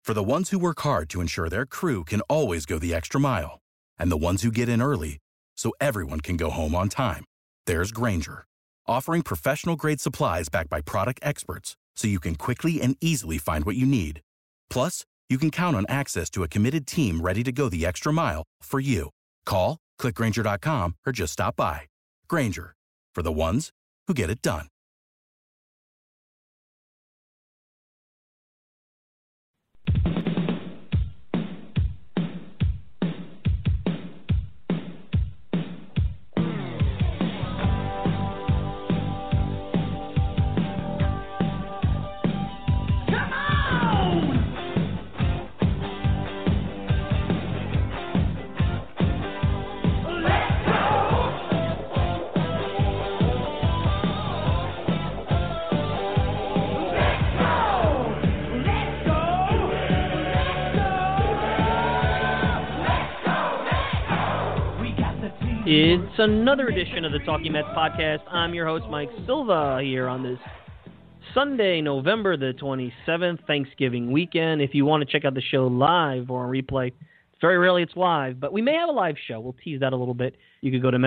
For the ones who work hard to ensure their crew can always go the extra mile, and the ones who get in early so everyone can go home on time, there's Grainger, offering professional-grade supplies backed by product experts so you can quickly and easily find what you need. Plus, you can count on access to a committed team ready to go the extra mile for you. Call, click Grainger.com, or just stop by. Grainger, for the ones who get it done. It's another edition of the Talking Mets podcast. I'm your host, Mike Silva, here on this Sunday, November the 27th, Thanksgiving weekend. If you want to check out the show live or on replay, very rarely it's live, but we may have a live show. We'll tease that a little bit. You could go to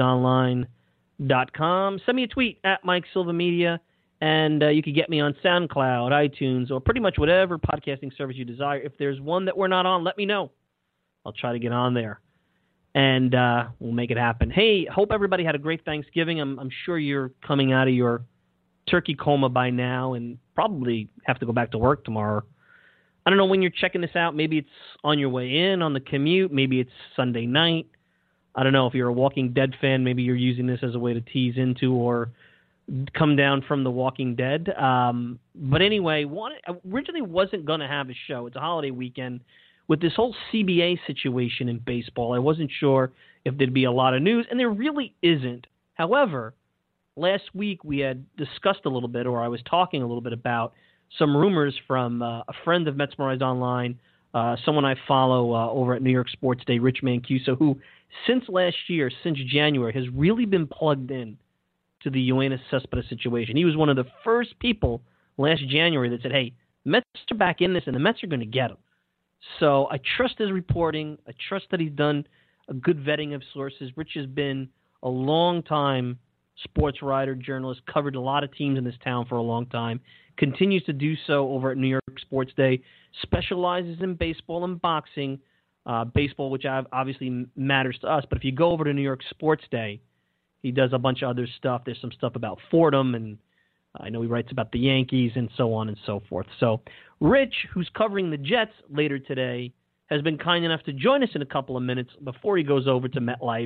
MetsMemorizedOnline.com. Send me a tweet at Mike Silva Media, and you could get me on SoundCloud, iTunes, or pretty much whatever podcasting service you desire. If there's one that we're not on, let me know. I'll try to get on there. And we'll make it happen. Hey, hope everybody had a great Thanksgiving. I'm sure you're coming out of your turkey coma by now and probably have to go back to work tomorrow. I don't know when you're checking this out. Maybe it's on your way in, on the commute. Maybe it's Sunday night. I don't know. If you're a Walking Dead fan, maybe you're using this as a way to tease into or come down from The Walking Dead. But anyway, originally wasn't going to have a show. It's a holiday weekend. With this whole CBA situation in baseball, I wasn't sure if there'd be a lot of news, and there really isn't. However, last week we had discussed a little bit, or I was talking a little bit about some rumors from a friend of Mets Memorized Online, someone I follow over at New York Sports Day, Rich Mancuso, who since last year, since January, has really been plugged in to the Yoenis Cespedes situation. He was one of the first people last January that said, hey, Mets are back in this, and the Mets are going to get him. So I trust his reporting. I trust that he's done a good vetting of sources. Rich has been a long-time sports writer, journalist, covered a lot of teams in this town for a long time, continues to do so over at New York Sports Day, specializes in baseball and boxing, baseball, which obviously matters to us. But if you go over to New York Sports Day, he does a bunch of other stuff. There's some stuff about Fordham, and I know he writes about the Yankees and so on and so forth. So Rich, who's covering the Jets later today, has been kind enough to join us in a couple of minutes before he goes over to MetLife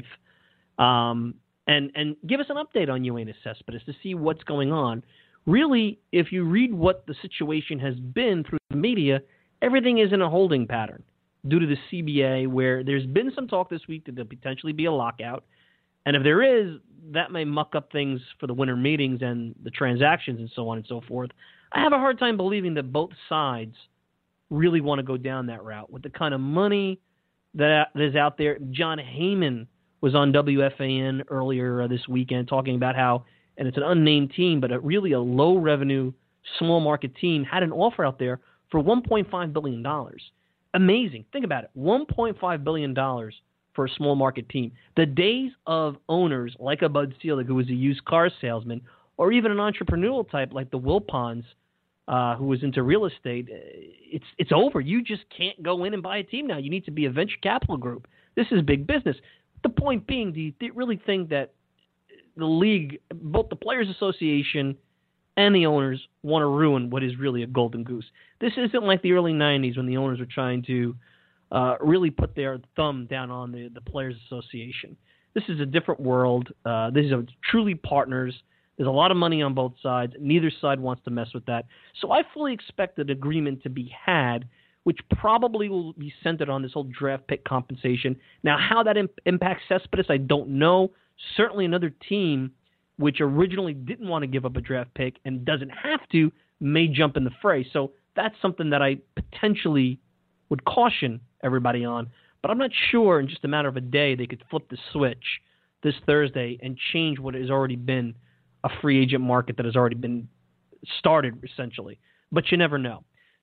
and give us an update on Yoenis Cespedes to see what's going on. Really, if you read what the situation has been through the media, everything is in a holding pattern due to the CBA, where there's been some talk this week that there'll potentially be a lockout. And if there is, that may muck up things for the winter meetings and the transactions and so on and so forth. I have a hard time believing that both sides really want to go down that route with the kind of money that is out there. John Heyman was on WFAN earlier this weekend talking about how, and it's an unnamed team, but really a low-revenue, small-market team had an offer out there for $1.5 billion. Amazing. Think about it. $1.5 billion for a small-market team. The days of owners like a Bud Selig, who was a used car salesman, or even an entrepreneurial type like the Wilpons, who was into real estate, it's over. You just can't go in and buy a team now. You need to be a venture capital group. This is big business. The point being, do you really think that the league, both the Players Association and the owners, want to ruin what is really a golden goose? This isn't like the early 90s when the owners were trying to really put their thumb down on the Players Association. This is a different world. These are truly partners. There's a lot of money on both sides. Neither side wants to mess with that. So I fully expect an agreement to be had, which probably will be centered on this whole draft pick compensation. Now, how that impacts Cespedes, I don't know. Certainly another team which originally didn't want to give up a draft pick and doesn't have to may jump in the fray. So that's something that I potentially would caution everybody on. But I'm not sure in just a matter of a day they could flip the switch this Thursday and change what has already been a free agent market that has already been started, essentially. But you never know.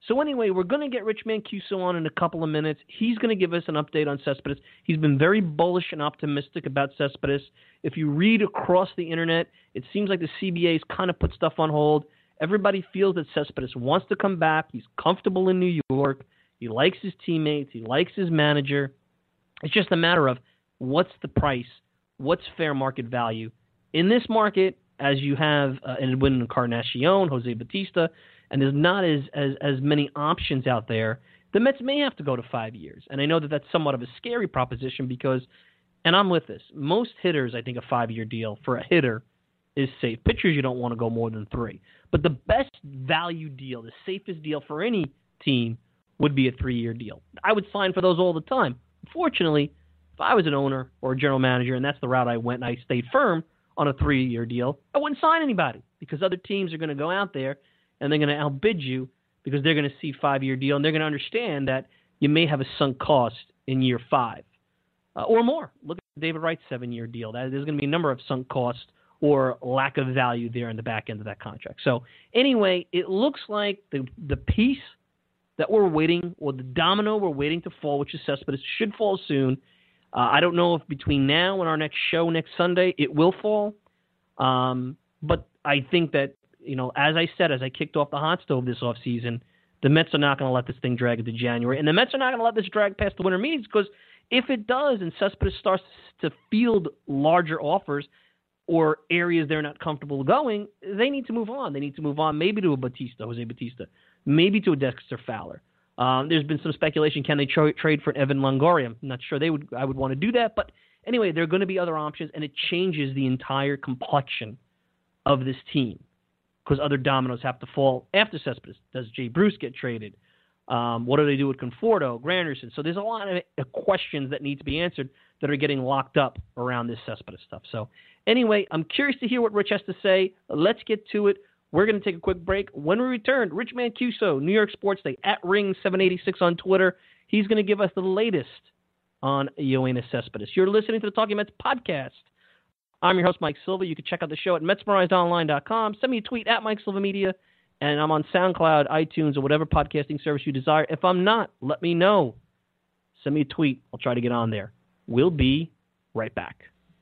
So anyway, we're going to get Rich Mancuso on in a couple of minutes. He's going to give us an update on Cespedes. He's been very bullish and optimistic about Cespedes. If you read across the internet, it seems like the CBA's kind of put stuff on hold. Everybody feels that Cespedes wants to come back. He's comfortable in New York. He likes his teammates. He likes his manager. It's just a matter of what's the price, what's fair market value. In this market, as you have Edwin Encarnacion, Jose Bautista, and there's not as many options out there, the Mets may have to go to 5 years. And I know that that's somewhat of a scary proposition because, and I'm with this, most hitters, I think a 5-year deal for a hitter is safe. Pitchers, you don't want to go more than 3. But the best value deal, the safest deal for any team would be a 3-year deal. I would sign for those all the time. Unfortunately, if I was an owner or a general manager and that's the route I went and I stayed firm on a 3-year deal, I wouldn't sign anybody because other teams are going to go out there and they're going to outbid you because they're going to see 5-year deal and they're going to understand that you may have a sunk cost in year 5 or more. Look at David Wright's 7-year deal. There's going to be a number of sunk costs or lack of value there in the back end of that contract. So anyway, it looks like the piece that we're waiting, or the domino we're waiting to fall, which is Cespedes, should fall soon. I don't know if between now and our next show next Sunday it will fall. But I think that, as I said, as I kicked off the hot stove this offseason, the Mets are not going to let this thing drag into January. And the Mets are not going to let this drag past the winter meetings because if it does and Cespedes starts to field larger offers or areas they're not comfortable going, they need to move on. They need to move on maybe to a Jose Bautista, maybe to a Dexter Fowler. There's been some speculation, can they trade for Evan Longoria? I'm not sure I would want to do that. But anyway, there are going to be other options, and it changes the entire complexion of this team because other dominoes have to fall after Cespedes. Does Jay Bruce get traded? What do they do with Conforto, Granderson? So there's a lot of questions that need to be answered that are getting locked up around this Cespedes stuff. So anyway, I'm curious to hear what Rich has to say. Let's get to it. We're going to take a quick break. When we return, Rich Mancuso, New York Sports Day, at Ring786 on Twitter. He's going to give us the latest on Yoenis Cespedes. You're listening to the Talking Mets podcast. I'm your host, Mike Silva. You can check out the show at MetsMerizedOnline.com. Send me a tweet at Mike Silva Media, and I'm on SoundCloud, iTunes, or whatever podcasting service you desire. If I'm not, let me know. Send me a tweet. I'll try to get on there. We'll be right back.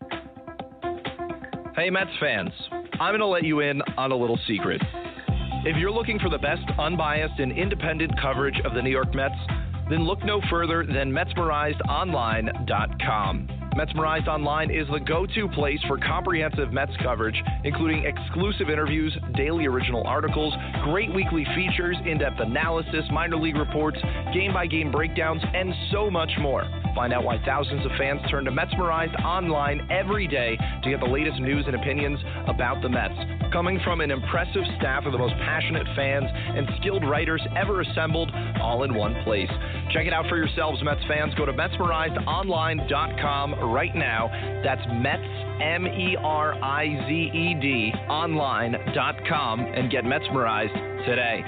Hey, Mets fans. I'm going to let you in on a little secret. If you're looking for the best unbiased and independent coverage of the New York Mets, then look no further than MetsMerizedOnline.com. Metsmerized Online is the go-to place for comprehensive Mets coverage, including exclusive interviews, daily original articles, great weekly features, in-depth analysis, minor league reports, game-by-game breakdowns, and so much more. Find out why thousands of fans turn to Metsmerized Online every day to get the latest news and opinions about the Mets. Coming from an impressive staff of the most passionate fans and skilled writers ever assembled, all in one place. Check it out for yourselves, Mets fans. Go to MetsmerizedOnline.com right now. That's Mets, MERIZED, online.com, and get Metsmerized today.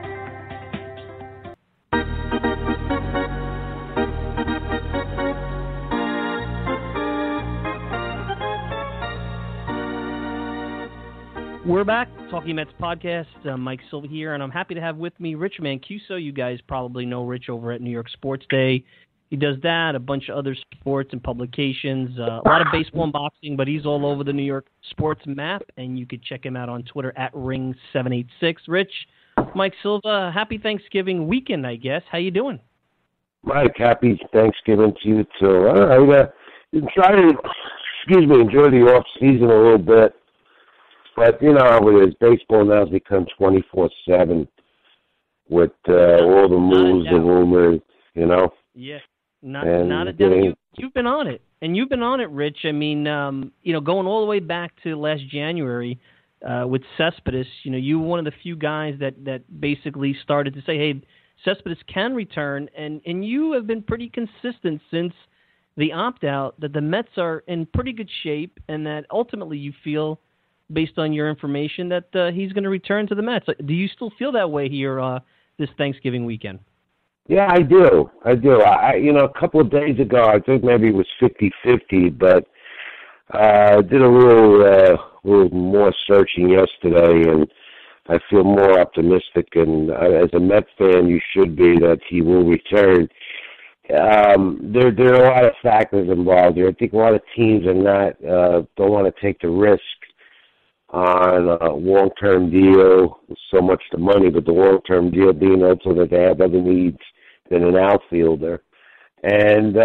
We're back, Talking Mets podcast. Mike Silva here, and I'm happy to have with me Rich Mancuso. You guys probably know Rich over at New York Sports Day. He does that, a bunch of other sports and publications, a lot of baseball and boxing, but he's all over the New York sports map, and you could check him out on Twitter at Ring786. Rich, Mike Silva, happy Thanksgiving weekend, I guess. How you doing? Mike, happy Thanksgiving to you, too. All right, try to, enjoy the off-season a little bit. But you know how it is. Baseball now has become 24/7 with all the moves and rumors, Yeah, not a doubt. You've been on it, and you've been on it, Rich. I mean, going all the way back to last January with Cespedes, you were one of the few guys that basically started to say, hey, Cespedes can return, and you have been pretty consistent since the opt-out that the Mets are in pretty good shape, and that ultimately you feel, based on your information, that he's going to return to the Mets. Do you still feel that way here this Thanksgiving weekend? Yeah, I do. I a couple of days ago, I think maybe it was 50-50, but I did a little more searching yesterday, and I feel more optimistic, and as a Mets fan, you should be, that he will return. There are a lot of factors involved here. I think a lot of teams are not don't want to take the risk on a long-term deal, so much the money, but the long-term deal being also that they have other needs than an outfielder. And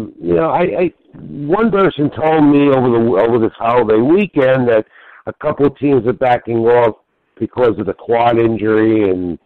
I one person told me over this holiday weekend that a couple of teams are backing off because of the quad injury, and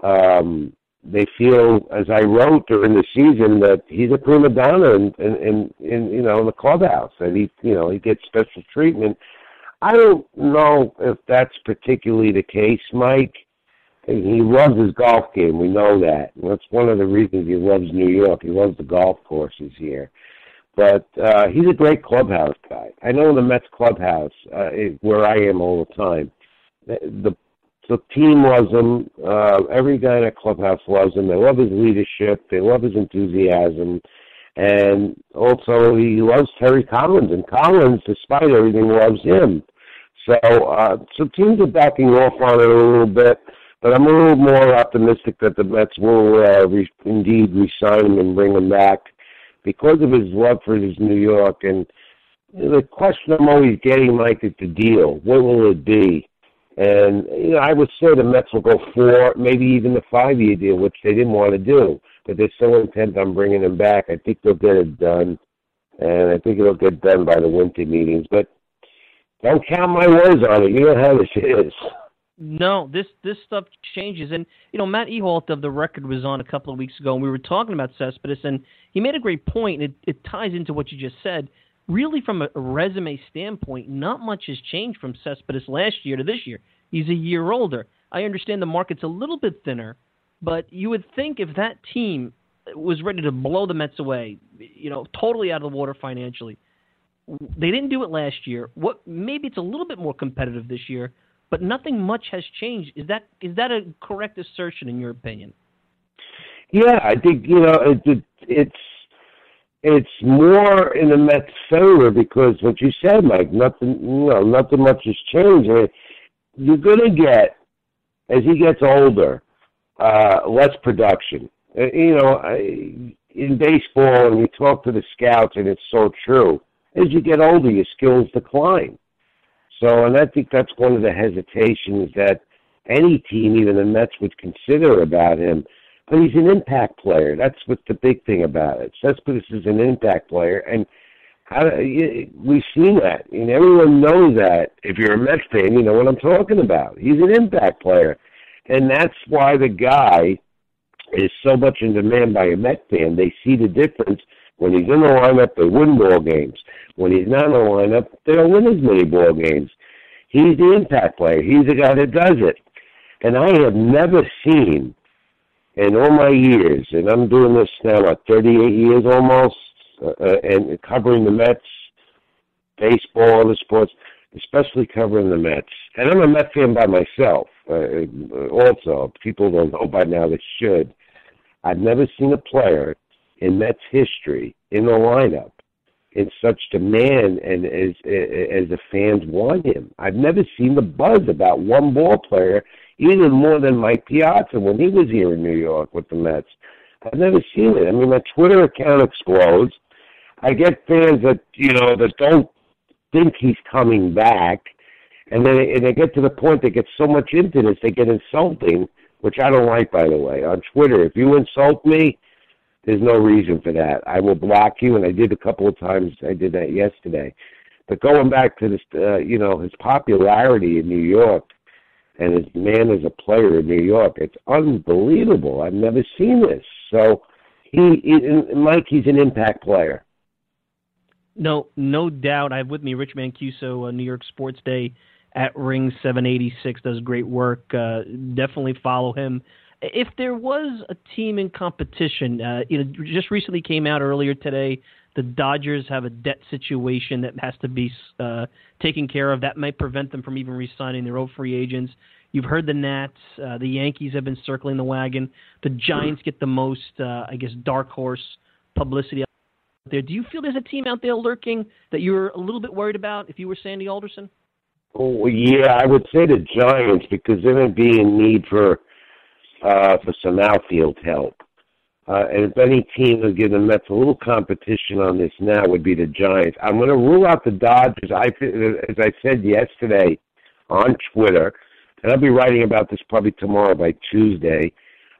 they feel, as I wrote during the season, that he's a prima donna in the clubhouse, and he gets special treatment. I don't know if that's particularly the case, Mike. He loves his golf game. We know that. That's one of the reasons he loves New York. He loves the golf courses here. But he's a great clubhouse guy. I know the Mets clubhouse, where I am all the time, the team loves him. Every guy in that clubhouse loves him. They love his leadership. They love his enthusiasm. And also he loves Terry Collins. And Collins, despite everything, loves him. So teams are backing off on it a little bit. But I'm a little more optimistic that the Mets will indeed re-sign him and bring him back because of his love for his New York. And the question I'm always getting, Mike, is the deal. What will it be? And I would say the Mets will go 4, maybe even the 5-year deal, which they didn't want to do. But they're so intent on bringing him back. I think they'll get it done. And I think it'll get done by the winter meetings. But don't count my words on it. You know how this is. No, this stuff changes. And, Matt Ehalt of The Record was on a couple of weeks ago, and we were talking about Cespedes, and he made a great point, and it ties into what you just said. Really, from a resume standpoint, not much has changed from Cespedes last year to this year. He's a year older. I understand the market's a little bit thinner, but you would think if that team was ready to blow the Mets away, totally out of the water financially, they didn't do it last year. Maybe it's a little bit more competitive this year, but nothing much has changed. Is that a correct assertion in your opinion? Yeah, I think it's more in the Mets' favor because what you said, Mike, nothing much has changed. You're going to get, as he gets older, less production. In baseball, and you talk to the scouts, and it's so true. As you get older, your skills decline. So, and I think that's one of the hesitations that any team, even the Mets, would consider about him. But he's an impact player. That's what's the big thing about it. Cespedes is an impact player, and we've seen that. And everyone knows that. If you're a Mets fan, you know what I'm talking about. He's an impact player. And that's why the guy is so much in demand by a Mets fan. They see the difference. When he's in the lineup, they win ball games. When he's not in the lineup, they don't win as many ball games. He's the impact player. He's the guy that does it. And I have never seen, in all my years, and I'm doing this now, 38 years almost, and covering the Mets, baseball, other sports, especially covering the Mets. And I'm a Mets fan by myself. Also, people don't know by now, they should. I've never seen a player in Mets history in the lineup in such demand and as the fans want him. I've never seen the buzz about one ball player even more than Mike Piazza when he was here in New York with the Mets. I've never seen it. I mean, my Twitter account explodes. I get fans that don't think he's coming back, and then they get to the point they get so much into this they get insulting, which I don't like, by the way. On Twitter, if you insult me, there's no reason for that. I will block you, and I did a couple of times. I did that yesterday. But going back to this, his popularity in New York and his man as a player in New York, it's unbelievable. I've never seen this. So, Mike, he's an impact player. No doubt. I have with me Rich Mancuso, New York Sports Day at Ring 786, does great work. Definitely follow him. If there was a team in competition, just recently came out earlier today, the Dodgers have a debt situation that has to be taken care of. That might prevent them from even re-signing their own free agents. You've heard the Nats. The Yankees have been circling the wagon. The Giants get the most, dark horse publicity out there. Do you feel there's a team out there lurking that you're a little bit worried about if you were Sandy Alderson? Oh, yeah, I would say the Giants because they're going to be in need for some outfield help. And if any team will give the Mets a little competition on this now would be the Giants. I'm going to rule out the Dodgers. As I said yesterday on Twitter, and I'll be writing about this probably tomorrow by Tuesday.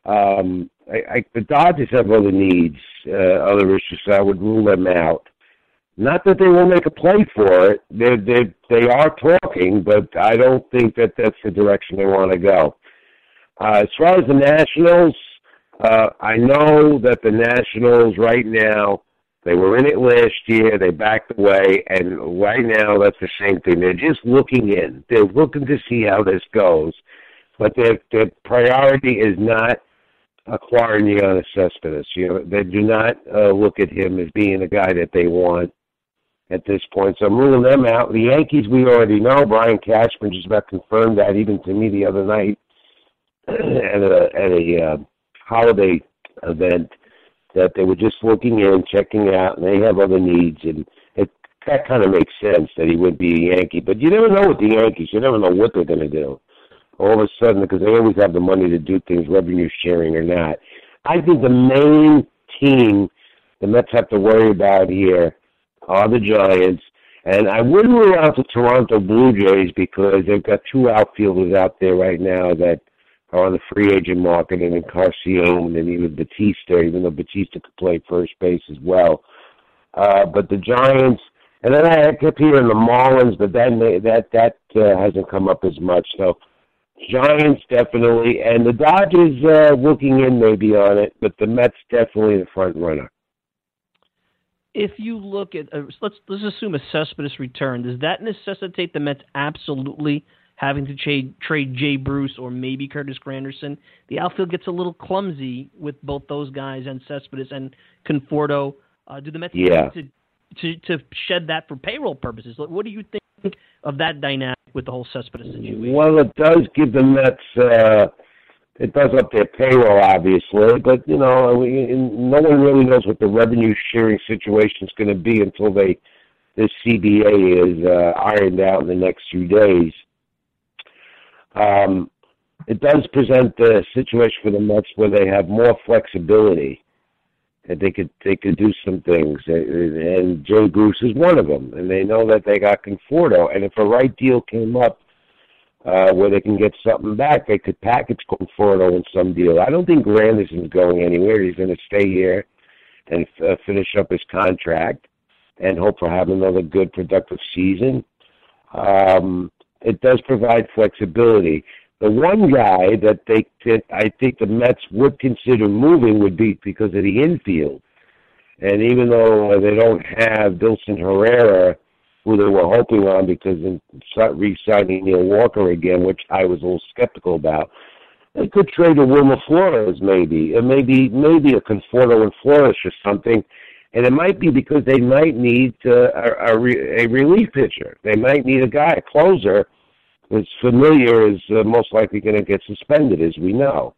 The Dodgers have other needs, other issues, so I would rule them out. Not that they won't make a play for it. They are talking, but I don't think that that's the direction they want to go. As far as the Nationals, I know that the Nationals right now, they were in it last year, they backed away, and right now that's the same thing. They're just looking in. They're looking to see how this goes, but their priority is not acquiring Yoenis Cespedes. They do not look at him as being a guy that they want at this point. So I'm ruling them out. The Yankees, we already know. Brian Cashman just about confirmed that even to me the other night at a holiday event, that they were just looking in, checking out, and they have other needs, and that kind of makes sense that he would be a Yankee. But you never know with the Yankees. You never know what they're going to do. All of a sudden, because they always have the money to do things, revenue sharing or not. I think the main team the Mets have to worry about here are the Giants, and I wouldn't rule out the Toronto Blue Jays because they've got two outfielders out there right now that are on the free agent market, and in Carcione and even Batista, even though Batista could play first base as well. But the Giants, and then I kept hearing the Marlins, but that hasn't come up as much. So Giants definitely, and the Dodgers looking in maybe on it, but the Mets definitely the front runner. If you look at, let's assume a Cespedes return, does that necessitate the Mets absolutely having to trade Jay Bruce or maybe Curtis Granderson? The outfield gets a little clumsy with both those guys and Cespedes and Conforto. Do the Mets need to shed that for payroll purposes? What do you think of that dynamic with the whole Cespedes situation? Well, it does give the Mets, it does up their payroll, obviously, but, no one really knows what the revenue sharing situation is going to be until this CBA is ironed out in the next few days. It does present the situation for the Mets where they have more flexibility, and they could do some things, and Jay Bruce is one of them, and they know that they got Conforto, and if a right deal came up where they can get something back, they could package Conforto in some deal. I don't think Granderson's going anywhere. He's going to stay here and finish up his contract and hope for having another good, productive season. It does provide flexibility. The one guy that I think the Mets would consider moving would be because of the infield. And even though they don't have Dilson Herrera, who they were hoping on because of re-signing Neil Walker again, which I was a little skeptical about, they could trade a Wilmer Flores maybe, and maybe a Conforto and Flores or something. And it might be because they might need a relief pitcher. They might need a guy, a closer, who's familiar, is most likely going to get suspended, as we know.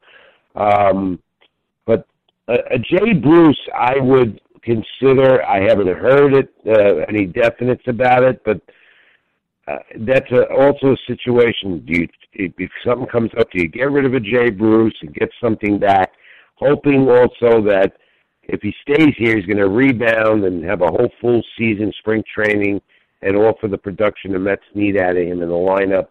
But a Jay Bruce, I would consider. I haven't heard any definites about it, but that's also a situation. If something comes up, do you get rid of a Jay Bruce and get something back, hoping also that if he stays here, he's going to rebound and have a whole full season, spring training, and offer the production the Mets need out of him in the lineup.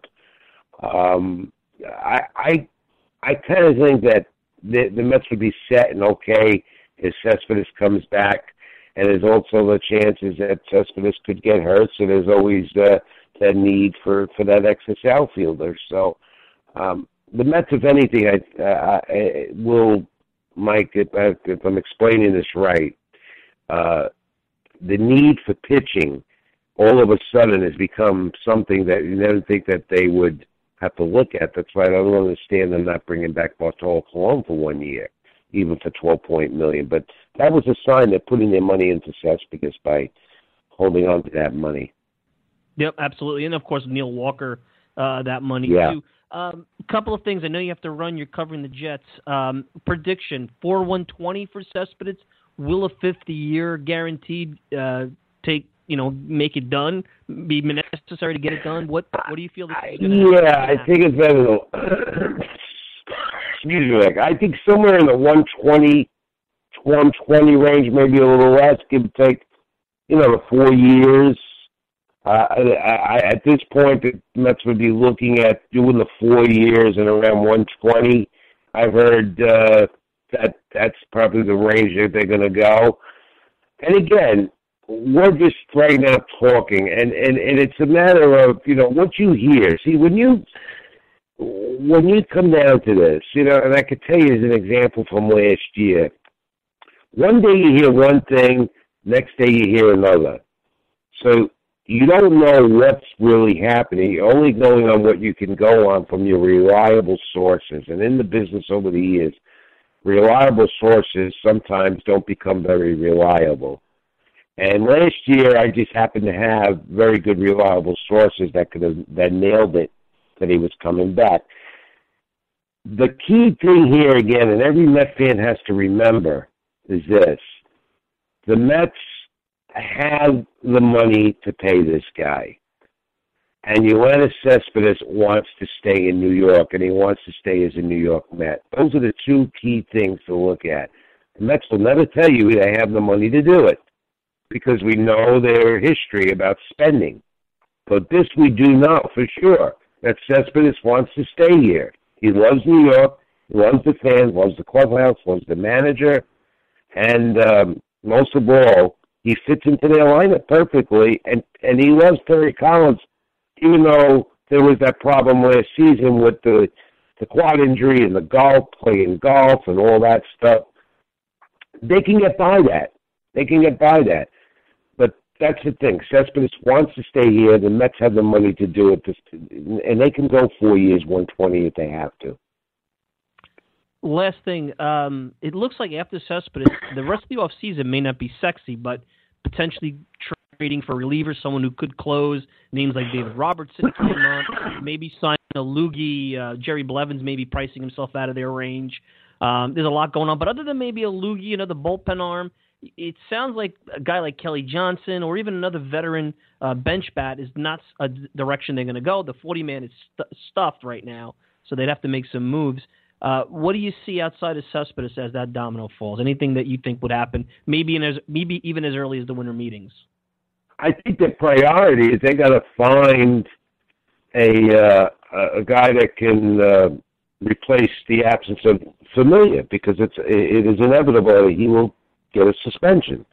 I kind of think that the Mets would be set and okay if Cespedes comes back, and there's also the chances that Cespedes could get hurt, so there's always that need for that excess outfielder. So the Mets, if anything, will, Mike, if I'm explaining this right, the need for pitching all of a sudden has become something that you never think that they would have to look at. That's why I don't understand them not bringing back Bartolo Colon for 1 year, even for $12 million. But that was a sign they're putting their money into Cespedes by holding on to that money. Yep, absolutely. And, of course, Neil Walker, that money, too. A couple of things. I know you have to run. You're covering the Jets. Prediction, 4/120 for Cespedes. Will a 50-year guaranteed take make it done, be necessary to get it done? What do you feel? I think it's better. Excuse me, I think somewhere in the 120 range, maybe a little less, give or take, the 4 years. At this point, the Mets would be looking at doing the 4 years and around 120. I've heard that that's probably the range that they're going to go. And again, we're just right now talking, and it's a matter of, what you hear. See, when you come down to this, and I could tell you as an example from last year, one day you hear one thing, next day you hear another. So you don't know what's really happening. You're only going on what you can go on from your reliable sources. And in the business over the years, reliable sources sometimes don't become very reliable. And last year, I just happened to have very good reliable sources that nailed it, that he was coming back. The key thing here, again, and every Met fan has to remember, is this. The Mets have the money to pay this guy. And Yoenis Cespedes wants to stay in New York, and he wants to stay as a New York Met. Those are the two key things to look at. The Mets will never tell you they have the money to do it, because we know their history about spending. But this we do know for sure, that Cespedes wants to stay here. He loves New York, he loves the fans, loves the clubhouse, loves the manager, and most of all, he fits into their lineup perfectly, and he loves Terry Collins, even though there was that problem last season with the quad injury and the playing golf and all that stuff. They can get by that. But that's the thing. Cespedes wants to stay here. The Mets have the money to do it, and they can go 4 years, 120 if they have to. Last thing, it looks like after Cespedes, the rest of the offseason may not be sexy, but potentially trading for relievers, someone who could close, names like David Robertson came up, maybe sign a Loogie, Jerry Blevins maybe pricing himself out of their range. There's a lot going on, but other than maybe a Loogie, the bullpen arm, it sounds like a guy like Kelly Johnson or even another veteran bench bat is not a direction they're going to go. The 40-man is stuffed right now, so they'd have to make some moves. What do you see outside of Cespedes as that domino falls? Anything that you think would happen, maybe even as early as the winter meetings? I think the priority is they got to find a guy that can replace the absence of Familia, because it is inevitable that he will get a suspension.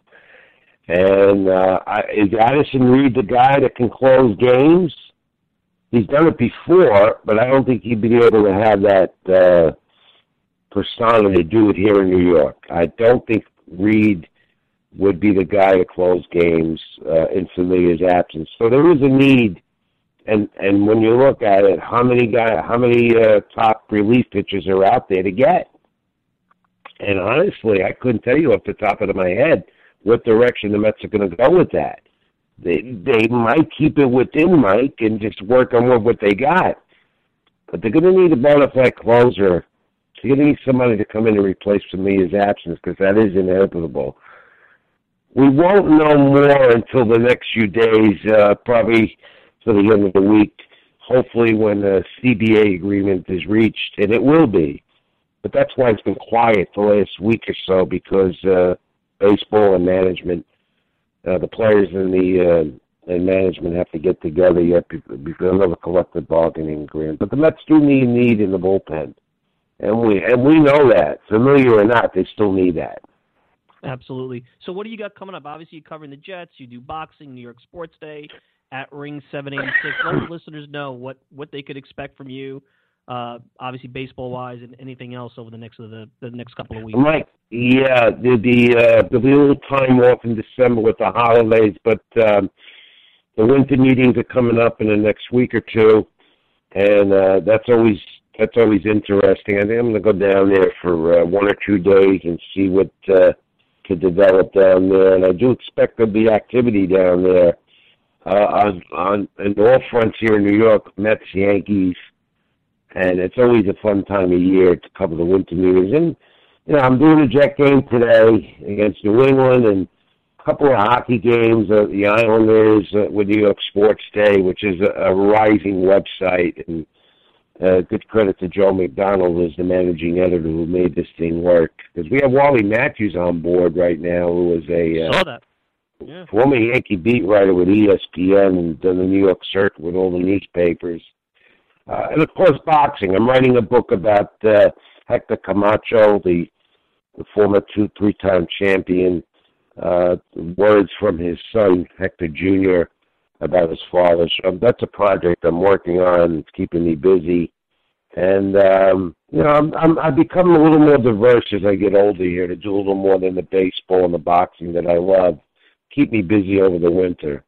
And is Addison Reed the guy that can close games? He's done it before, but I don't think he'd be able to have that persona to do it here in New York. I don't think Reed would be the guy to close games in Familia's absence. So there is a need, and when you look at it, how many top relief pitchers are out there to get? And honestly, I couldn't tell you off the top of my head what direction the Mets are going to go with that. They might keep it within Mike and just work on what they got. But they're going to need a bona fide closer. They're going to need somebody to come in and replace Familia's absence, because that is inevitable. We won't know more until the next few days, probably to the end of the week, hopefully when the CBA agreement is reached, and it will be. But that's why it's been quiet the last week or so, because baseball and management, the players and management have to get together yet before another collective bargaining agreement. But the Mets do need in the bullpen, and we know that. Familiar or not, they still need that. Absolutely. So what do you got coming up? Obviously, you're covering the Jets. You do boxing, New York Sports Day, at Ring 786. Let the listeners know what they could expect from you. Obviously, baseball-wise, and anything else over the next couple of weeks. Right. Yeah, there'll be a little time off in December with the holidays, but the winter meetings are coming up in the next week or two, and that's always interesting. I think I'm going to go down there for 1 or 2 days and see what could develop down there, and I do expect there'll be activity down there on all fronts here in New York, Mets, Yankees. And it's always a fun time of year to cover the winter meetings. And, I'm doing a Jet game today against New England, and couple of hockey games, the Islanders with New York Sports Day, which is a rising website, and good credit to Joe McDonald, who's the managing editor who made this thing work. Because we have Wally Matthews on board right now, who is saw that. Yeah. Former Yankee beat writer with ESPN and done the New York circuit with all the newspapers. And, of course, boxing. I'm writing a book about Hector Camacho, the former 2-3-time champion. Words from his son, Hector Jr., about his father. So that's a project I'm working on. It's keeping me busy. And, I've become a little more diverse as I get older here to do a little more than the baseball and the boxing that I love. Keep me busy over the winter.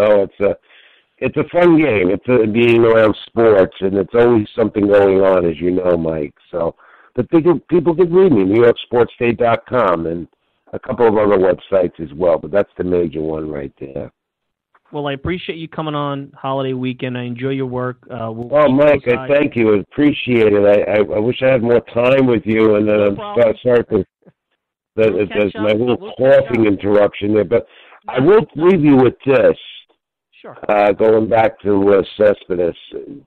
It's a fun game. It's being around sports, and it's always something going on, as you know, Mike. So, but people can read me, NewYorkSportsDay.com, and a couple of other websites as well. But that's the major one right there. Well, I appreciate you coming on holiday weekend. I enjoy your work. Mike, I thank you. I appreciate it. I wish I had more time with you, and then I'm sorry for there's my little coughing interruption there, but I will leave you with this. Sure. Going back to Cespedes,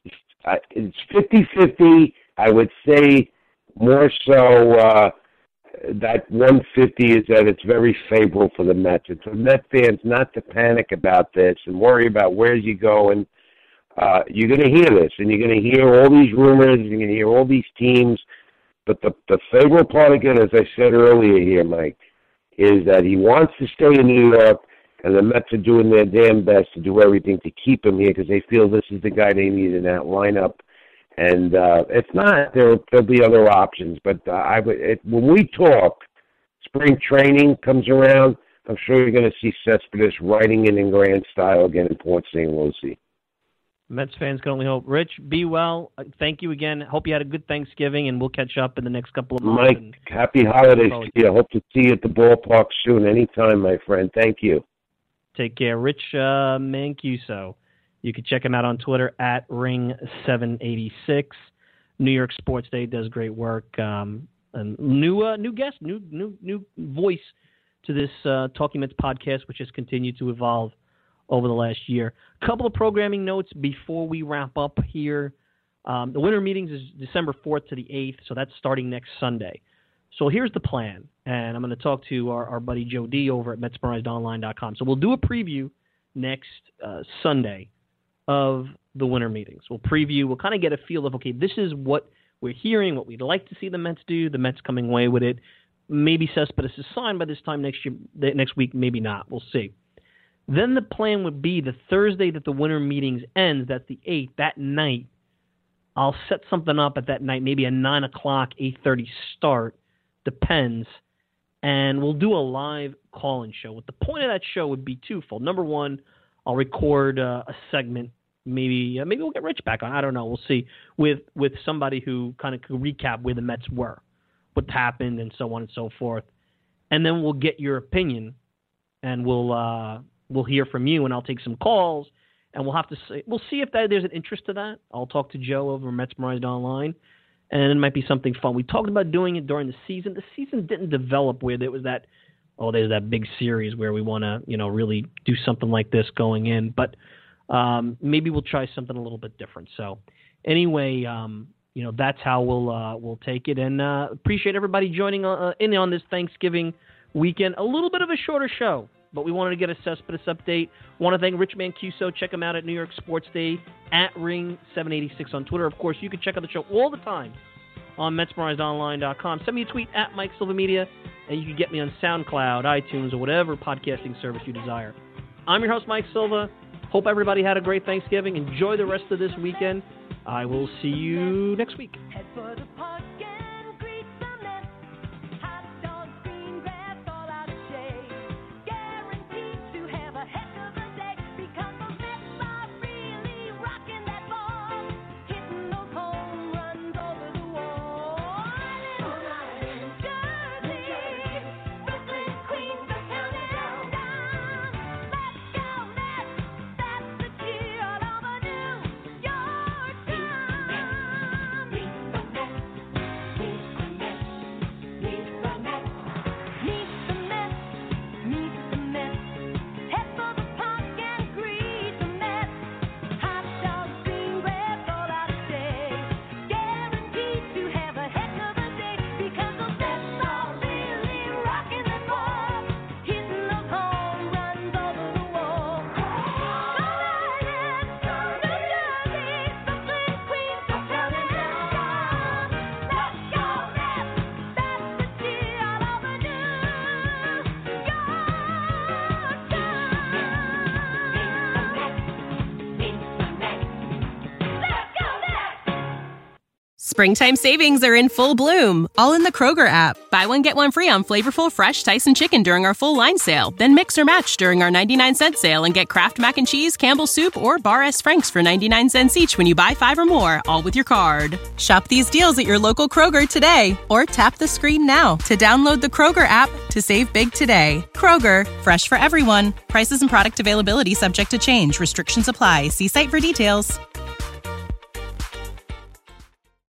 it's 50-50. I would say more so that 150 is that it's very favorable for the Mets. It's for Met fans not to panic about this and worry about where you go. And you're going to hear this, and you're going to hear all these rumors, you're going to hear all these teams. But the favorable part, again, as I said earlier here, Mike, is that he wants to stay in New York, and the Mets are doing their damn best to do everything to keep him here because they feel this is the guy they need in that lineup. And if not, there'll be other options. But when we talk, spring training comes around, I'm sure you're going to see Cespedes riding in grand style again in Port St. Lucie. Mets fans can only hope. Rich, be well. Thank you again. Hope you had a good Thanksgiving, and we'll catch up in the next couple of months. Mike, happy holidays to you. I hope to see you at the ballpark soon. Anytime, my friend. Thank you. Take care. Rich Mancuso. You can check him out on Twitter at Ring786. New York Sports Day does great work. And new guest, new voice to this Talking Mets podcast, which has continued to evolve over the last year. A couple of programming notes before we wrap up here. The winter meetings is December 4th to the 8th, so that's starting next Sunday. So here's the plan, and I'm going to talk to our buddy Joe D over at MetsMemorizedOnline.com. So we'll do a preview next Sunday of the winter meetings. We'll kind of get a feel of, okay, this is what we're hearing, what we'd like to see the Mets do, the Mets coming away with it. Maybe Cespedes is signed by this time next week, maybe not. We'll see. Then the plan would be the Thursday that the winter meetings ends, that's the 8th, that night, I'll set something up at that night, maybe a 9 o'clock, 8:30 start, depends, and we'll do a live call-in show. The point of that show would be twofold. Number one, I'll record a segment, maybe we'll get Rich back on, I don't know, we'll see, with somebody who kind of could recap where the Mets were, what happened, and so on and so forth. And then we'll get your opinion, and we'll hear from you, and I'll take some calls, and we'll see if there's an interest to that. I'll talk to Joe over Mets Memorized Online, and it might be something fun. We talked about doing it during the season. The season didn't develop where there was there's that big series where we want to, really do something like this going in. But maybe we'll try something a little bit different. So anyway, that's how we'll take it. And appreciate everybody joining in on this Thanksgiving weekend. A little bit of a shorter show, but we wanted to get a Cespedes update. Want to thank Rich Mancuso. Check him out at New York Sports Day at Ring786 on Twitter. Of course, you can check out the show all the time on MetsMemorizedOnline.com. Send me a tweet at Mike Silva Media, and you can get me on SoundCloud, iTunes, or whatever podcasting service you desire. I'm your host, Mike Silva. Hope everybody had a great Thanksgiving. Enjoy the rest of this weekend. I will see you next week. Springtime savings are in full bloom, all in the Kroger app. Buy one, get one free on flavorful fresh Tyson chicken during our full line sale. Then mix or match during our 99-cent sale and get Kraft Mac and Cheese, Campbell's Soup, or Bar S. Frank's for 99 cents each when you buy 5 or more, all with your card. Shop these deals at your local Kroger today, or tap the screen now to download the Kroger app to save big today. Kroger, fresh for everyone. Prices and product availability subject to change. Restrictions apply. See site for details.